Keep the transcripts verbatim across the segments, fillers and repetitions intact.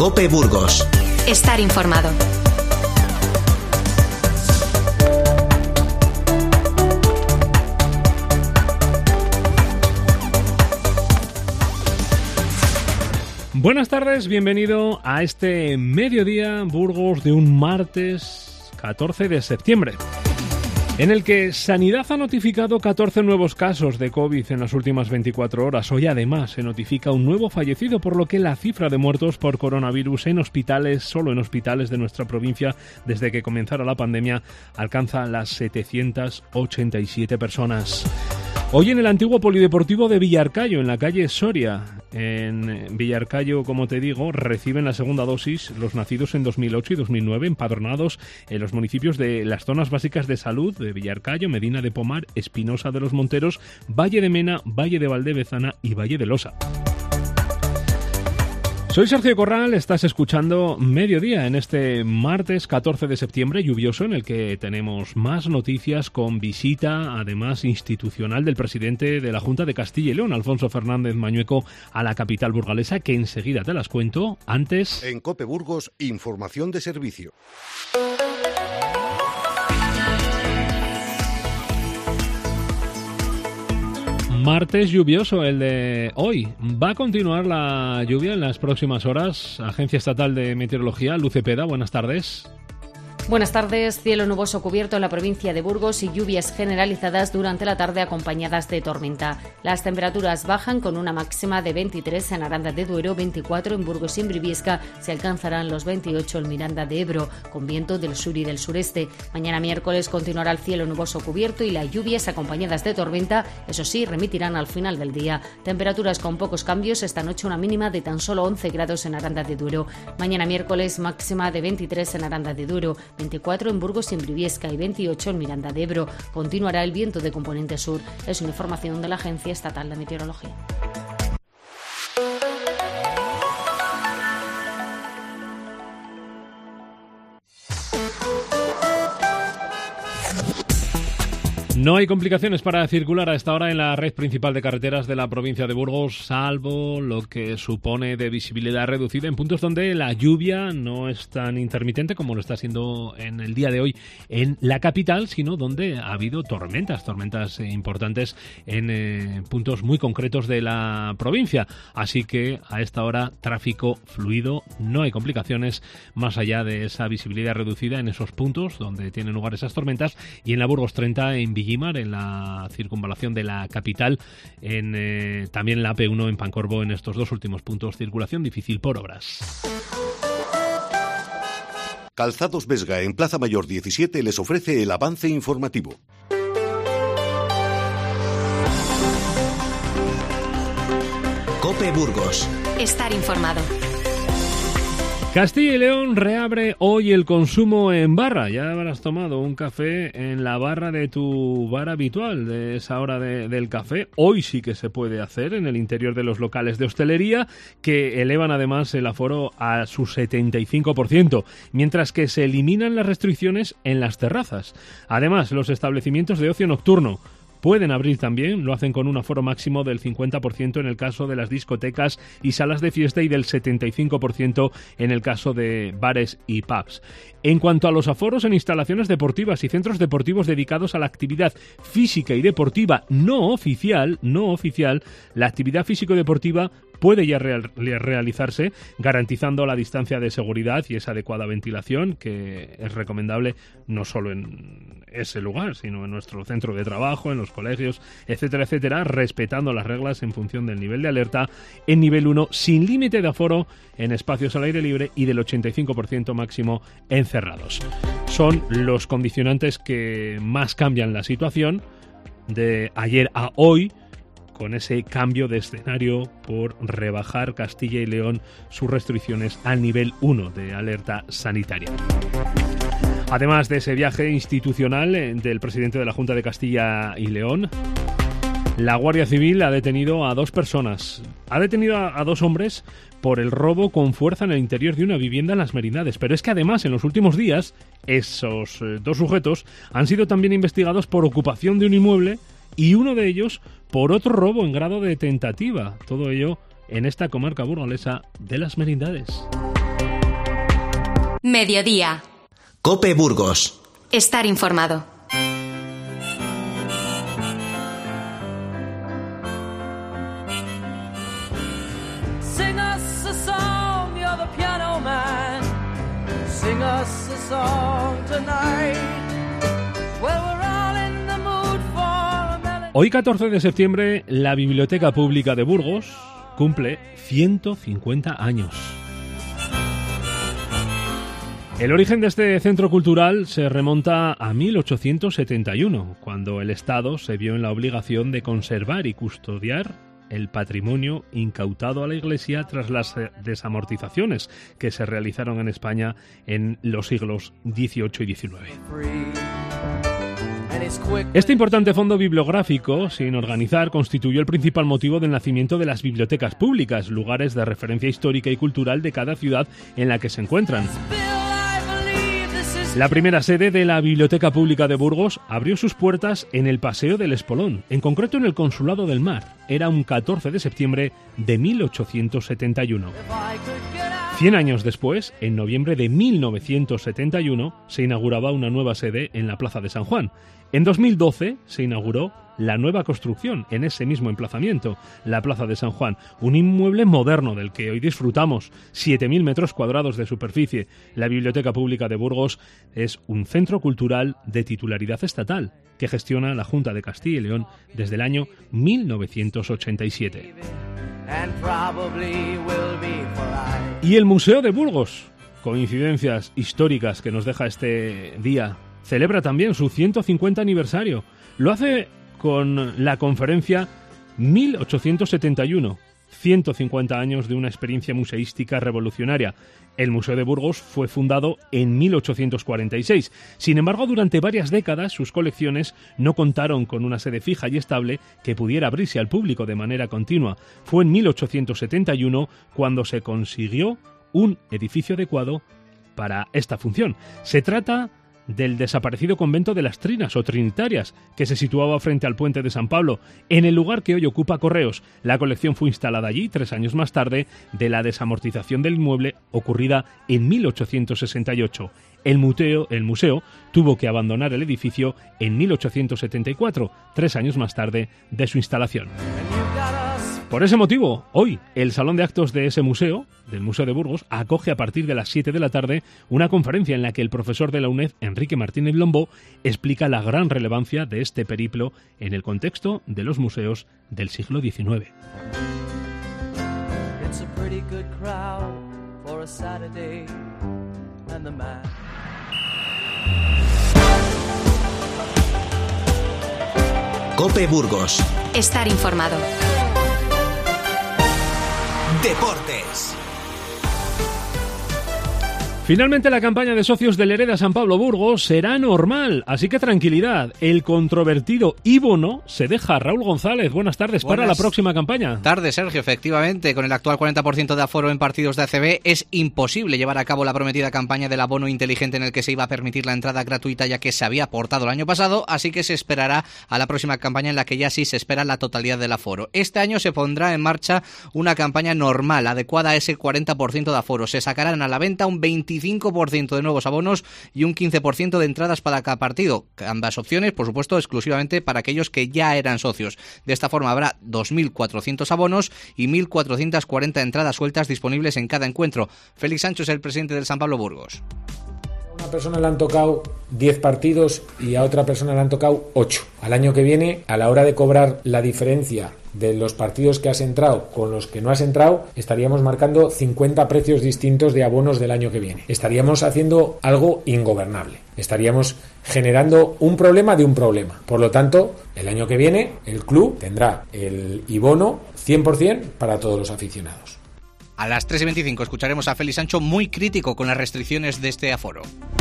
COPE Burgos. Estar informado. Buenas tardes, bienvenido a este mediodía Burgos de un martes catorce de septiembre, en el que Sanidad ha notificado catorce nuevos casos de COVID en las últimas veinticuatro horas. Hoy además se notifica un nuevo fallecido, por lo que la cifra de muertos por coronavirus en hospitales, solo en hospitales de nuestra provincia, desde que comenzara la pandemia, alcanza las setecientas ochenta y siete personas. Hoy en el antiguo polideportivo de Villarcayo, en la calle Soria, en Villarcayo, como te digo, reciben la segunda dosis los nacidos en dos mil ocho y dos mil nueve, empadronados en los municipios de las zonas básicas de salud de Villarcayo, Medina de Pomar, Espinosa de los Monteros, Valle de Mena, Valle de Valdevezana y Valle de Losa. Soy Sergio Corral, estás escuchando Mediodía en este martes catorce de septiembre lluvioso, en el que tenemos más noticias con visita, además institucional, del presidente de la Junta de Castilla y León, Alfonso Fernández Mañueco, a la capital burgalesa, que enseguida te las cuento. Antes... En COPE Burgos, información de servicio. Martes lluvioso el de hoy. Va a continuar la lluvia en las próximas horas. Agencia Estatal de Meteorología, Luz Cepeda, buenas tardes. Buenas tardes. Cielo nuboso cubierto en la provincia de Burgos y lluvias generalizadas durante la tarde acompañadas de tormenta. Las temperaturas bajan con una máxima de veintitrés en Aranda de Duero, veinticuatro en Burgos y en Briviesca. Se alcanzarán los veintiocho en Miranda de Ebro, con viento del sur y del sureste. Mañana miércoles continuará el cielo nuboso cubierto y las lluvias acompañadas de tormenta, eso sí, remitirán al final del día. Temperaturas con pocos cambios, esta noche una mínima de tan solo once grados en Aranda de Duero. Mañana miércoles máxima de veintitrés en Aranda de Duero, veinticuatro en Burgos y en Briviesca y veintiocho en Miranda de Ebro. Continuará el viento de componente sur. Es una información de la Agencia Estatal de Meteorología. No hay complicaciones para circular a esta hora en la red principal de carreteras de la provincia de Burgos, salvo lo que supone de visibilidad reducida en puntos donde la lluvia no es tan intermitente como lo está siendo en el día de hoy en la capital, sino donde ha habido tormentas, tormentas importantes en eh, puntos muy concretos de la provincia. Así que a esta hora tráfico fluido, no hay complicaciones más allá de esa visibilidad reducida en esos puntos donde tienen lugar esas tormentas, y en la Burgos treinta en Villimar, en la circunvalación de la capital, en eh, también la A P uno en Pancorbo, en estos dos últimos puntos, circulación difícil por obras. Calzados Vesga en Plaza Mayor diecisiete les ofrece el avance informativo. COPE Burgos. Estar informado. Castilla y León reabre hoy el consumo en barra. Ya habrás tomado un café en la barra de tu bar habitual, de esa hora de, del café. Hoy sí que se puede hacer en el interior de los locales de hostelería, que elevan además el aforo a su setenta y cinco por ciento, mientras que se eliminan las restricciones en las terrazas. Además, los establecimientos de ocio nocturno pueden abrir también, lo hacen con un aforo máximo del cincuenta por ciento en el caso de las discotecas y salas de fiesta y del setenta y cinco por ciento en el caso de bares y pubs. En cuanto a los aforos en instalaciones deportivas y centros deportivos dedicados a la actividad física y deportiva no oficial, no oficial, la actividad físico-deportiva puede ya real, realizarse garantizando la distancia de seguridad y esa adecuada ventilación, que es recomendable no solo en ese lugar, sino en nuestro centro de trabajo, en los colegios, etcétera, etcétera, respetando las reglas en función del nivel de alerta en nivel uno, sin límite de aforo en espacios al aire libre y del ochenta y cinco por ciento máximo en cerrados. Son los condicionantes que más cambian la situación de ayer a hoy, con ese cambio de escenario por rebajar Castilla y León sus restricciones al nivel uno de alerta sanitaria. Además de ese viaje institucional del presidente de la Junta de Castilla y León, la Guardia Civil ha detenido a dos personas. Ha detenido a, a dos hombres por el robo con fuerza en el interior de una vivienda en Las Merindades. Pero es que además en los últimos días esos eh, dos sujetos han sido también investigados por ocupación de un inmueble y uno de ellos por otro robo en grado de tentativa. Todo ello en esta comarca burgalesa de Las Merindades. Mediodía. COPE Burgos. Estar informado. Sing us a song, you're the piano man. Sing us a song tonight. Well, we're all in the mood for a melody. Hoy, catorce de septiembre, la Biblioteca Pública de Burgos cumple ciento cincuenta años. El origen de este centro cultural se remonta a mil ochocientos setenta y uno, cuando el Estado se vio en la obligación de conservar y custodiar el patrimonio incautado a la Iglesia tras las desamortizaciones que se realizaron en España en los siglos dieciocho y diecinueve. Este importante fondo bibliográfico, sin organizar, constituyó el principal motivo del nacimiento de las bibliotecas públicas, lugares de referencia histórica y cultural de cada ciudad en la que se encuentran. La primera sede de la Biblioteca Pública de Burgos abrió sus puertas en el Paseo del Espolón, en concreto en el Consulado del Mar. Era un catorce de septiembre de mil ochocientos setenta y uno. Cien años después, en noviembre de mil novecientos setenta y uno, se inauguraba una nueva sede en la Plaza de San Juan. En dos mil doce se inauguró la nueva construcción en ese mismo emplazamiento, la Plaza de San Juan, un inmueble moderno del que hoy disfrutamos, siete mil metros cuadrados de superficie. La Biblioteca Pública de Burgos es un centro cultural de titularidad estatal que gestiona la Junta de Castilla y León desde el año mil novecientos ochenta y siete. Y el Museo de Burgos, coincidencias históricas que nos deja este día, celebra también su ciento cincuenta aniversario. Lo hace con la conferencia mil ochocientos setenta y uno, ciento cincuenta años de una experiencia museística revolucionaria. El Museo de Burgos fue fundado en mil ochocientos cuarenta y seis. Sin embargo, durante varias décadas sus colecciones no contaron con una sede fija y estable que pudiera abrirse al público de manera continua. Fue en mil ochocientos setenta y uno cuando se consiguió un edificio adecuado para esta función. Se trata del desaparecido convento de las Trinas o Trinitarias, que se situaba frente al puente de San Pablo, en el lugar que hoy ocupa Correos. La colección fue instalada allí tres años más tarde de la desamortización del inmueble ocurrida en mil ochocientos sesenta y ocho. El museo, el museo tuvo que abandonar el edificio en mil ochocientos setenta y cuatro, tres años más tarde de su instalación. Por ese motivo, hoy el Salón de Actos de ese museo, del Museo de Burgos, acoge a partir de las siete de la tarde una conferencia en la que el profesor de la UNED, Enrique Martínez Lombó, explica la gran relevancia de este periplo en el contexto de los museos del siglo diecinueve. COPE Burgos. Estar informado. Deportes. Finalmente la campaña de socios del Hereda San Pablo Burgos será normal, así que tranquilidad. El controvertido Ibono se deja. Raúl González, buenas tardes. Buenas para la próxima campaña. Tardes, Sergio. Efectivamente, con el actual cuarenta por ciento de aforo en partidos de A C B es imposible llevar a cabo la prometida campaña del abono inteligente en el que se iba a permitir la entrada gratuita ya que se había aportado el año pasado, así que se esperará a la próxima campaña en la que ya sí se espera la totalidad del aforo. Este año se pondrá en marcha una campaña normal, adecuada a ese cuarenta por ciento de aforo. Se sacarán a la venta un veinticinco por ciento de nuevos abonos y un quince por ciento de entradas para cada partido. Ambas opciones, por supuesto, exclusivamente para aquellos que ya eran socios. De esta forma habrá dos mil cuatrocientos abonos y mil cuatrocientas cuarenta entradas sueltas disponibles en cada encuentro. Félix Sancho es el presidente del San Pablo Burgos. A una persona le han tocado diez partidos y a otra persona le han tocado ocho. Al año que viene, a la hora de cobrar la diferencia de los partidos que has entrado con los que no has entrado, estaríamos marcando cincuenta precios distintos de abonos del año que viene. Estaríamos haciendo algo ingobernable. Estaríamos generando un problema de un problema. Por lo tanto, el año que viene, el club tendrá el ibono cien por ciento para todos los aficionados. A las tres y veinticinco escucharemos a Félix Sancho muy crítico con las restricciones de este aforo.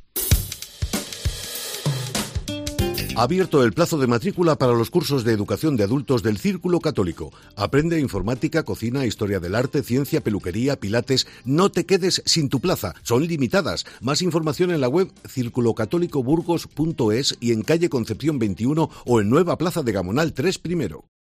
Abierto el plazo de matrícula para los cursos de educación de adultos del Círculo Católico. Aprende informática, cocina, historia del arte, ciencia, peluquería, pilates. No te quedes sin tu plaza. Son limitadas. Más información en la web círculo católico burgos punto es y en calle Concepción veintiuno o en Nueva Plaza de Gamonal tres primero.